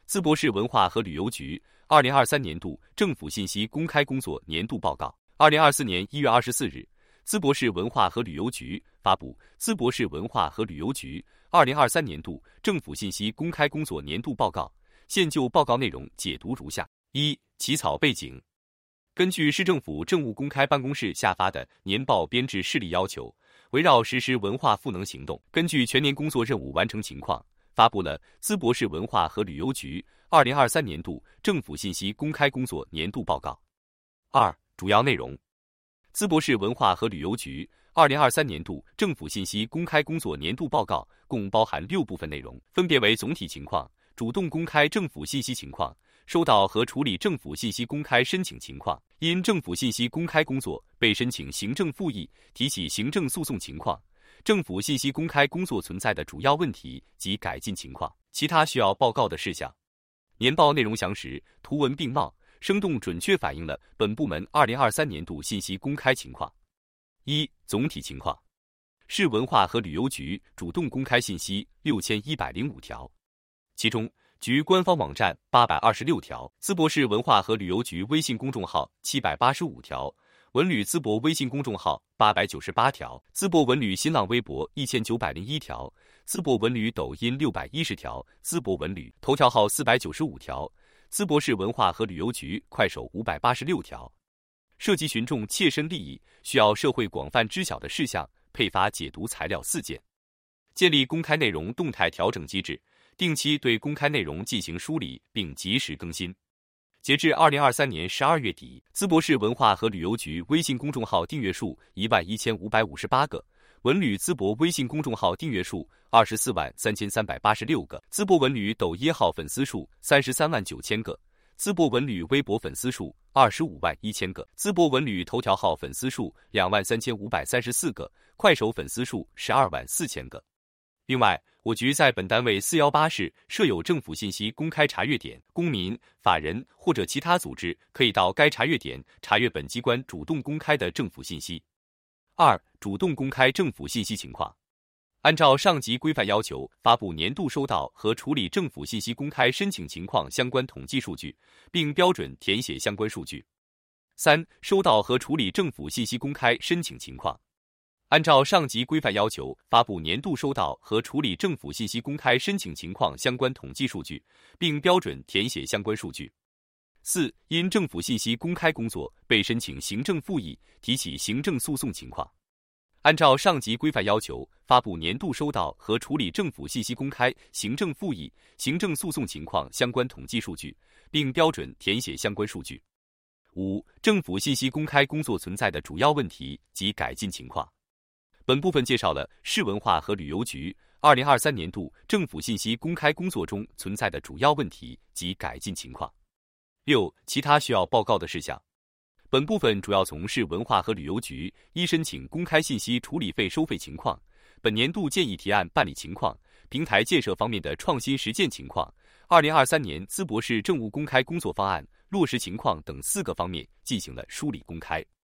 淄博市文化和旅游局2023年度政府信息公开工作年度报告。2024年1月24日，淄博市文化和旅游局发布《淄博市文化和旅游局2023年度政府信息公开工作年度报告》，现就报告内容解读如下：一、起草背景。根据市政府政务公开办公室下发的年报编制事例要求，围绕实施文化赋能行动，根据全年工作任务完成情况，发布了淄博市文化和旅游局2023年度政府信息公开工作年度报告。二、主要内容。淄博市文化和旅游局2023年度政府信息公开工作年度报告共包含6部分内容，分别为总体情况、主动公开政府信息情况、收到和处理政府信息公开申请情况、因政府信息公开工作被申请行政复议提起行政诉讼情况、政府信息公开工作存在的主要问题及改进情况、其他需要报告的事项。年报内容详实，图文并茂，生动准确反映了本部门2023年度信息公开情况。一、总体情况。市文化和旅游局主动公开信息6105条，其中局官方网站826条，淄博市文化和旅游局微信公众号785条，文旅淄博微信公众号898条，淄博文旅新浪微博1901条，淄博文旅抖音610条，淄博文旅头条号495条，淄博市文化和旅游局快手586条。涉及群众切身利益、需要社会广泛知晓的事项，配发解读材料4件。建立公开内容动态调整机制，定期对公开内容进行梳理并及时更新。截至2023年12月底，淄博市文化和旅游局微信公众号订阅数11558个，文旅淄博微信公众号订阅数243386个，淄博文旅抖音号粉丝数339000个，淄博文旅微博粉丝数251000个，淄博文旅头条号粉丝数23534个，快手粉丝数124000个。另外，我局在本单位418室设有政府信息公开查阅点，公民、法人或者其他组织可以到该查阅点查阅本机关主动公开的政府信息。二、主动公开政府信息情况。按照上级规范要求，发布年度收到和处理政府信息公开申请情况相关统计数据，并标准填写相关数据。三、收到和处理政府信息公开申请情况。按照上级规范要求，发布年度收到和处理政府信息公开申请情况相关统计数据，并标准填写相关数据。四、因政府信息公开工作被申请行政复议提起行政诉讼情况。按照上级规范要求，发布年度收到和处理政府信息公开、行政复议、行政诉讼情况相关统计数据，并标准填写相关数据。五、政府信息公开工作存在的主要问题及改进情况。本部分介绍了市文化和旅游局2023年度政府信息公开工作中存在的主要问题及改进情况。六、其他需要报告的事项。本部分主要从市文化和旅游局一、申请公开信息处理费收费情况、本年度建议提案办理情况、平台建设方面的创新实践情况、2023年淄博市政务公开工作方案落实情况等4个方面进行了梳理公开。